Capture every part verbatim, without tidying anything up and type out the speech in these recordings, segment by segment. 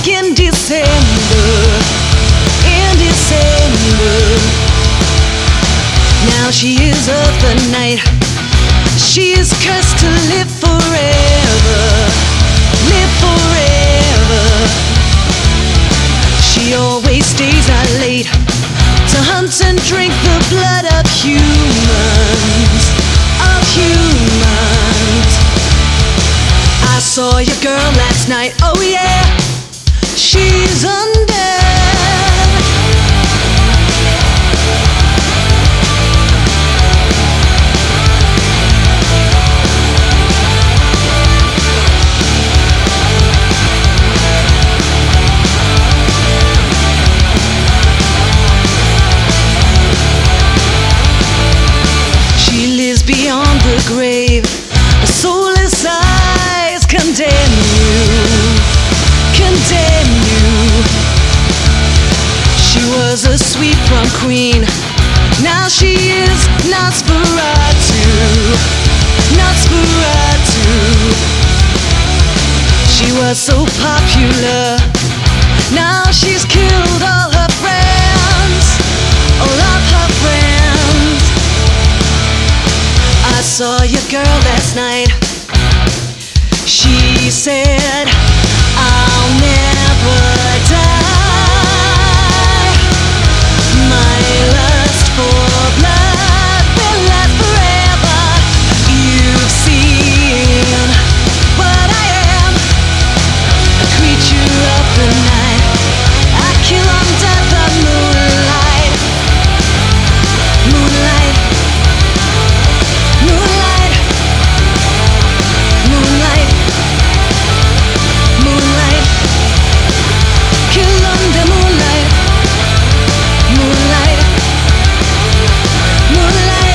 back in December, in December. Now she is of the night. She is cursed to live forever, live forever. She always stays out late to hunt and drink the blood of humans, of humans. I saw your girl last night, oh yeah, she's undead. Beyond the grave, a soulless eyes condemn you, condemn you. She was a sweet prom queen, now she is Nosferatu, Nosferatu. She was so popular, now she's killed all her friends, all of her friends. I saw your girl last night. She said, I'll never die. My lust for blood will last forever. You've seen what I am, a creature of the night. I kill under the moonlight, moonlight. Moonlight, moonlight, moonlight, kill under moonlight, moonlight, moonlight.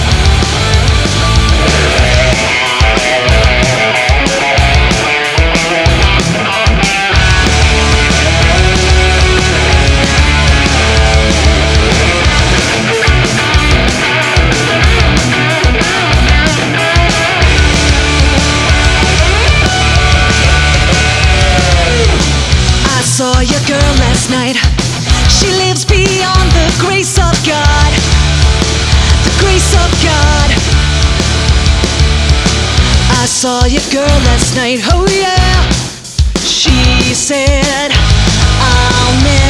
Saw your girl last night. She lives beyond the grace of God, the grace of God. I saw your girl last night, oh yeah. She said, I'll never